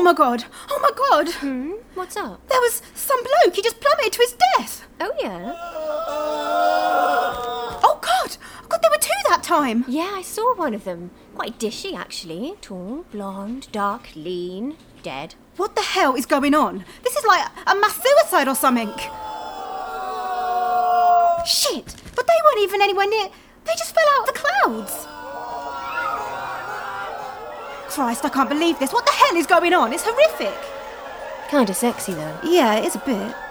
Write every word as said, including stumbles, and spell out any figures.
my God! Oh my God! Hmm? What's up? There was some bloke, he just plummeted to his death! Oh, yeah? Oh God! Oh God, there were two that time! Yeah, I saw one of them. Quite dishy, actually. Tall, blonde, dark, lean, dead. What the hell is going on? This is like a mass suicide or something! Shit! But they weren't even anywhere near... They just fell out of the clouds! Christ, I can't believe this. What the hell is going on? It's horrific. Kinda sexy, though. Yeah, it is a bit.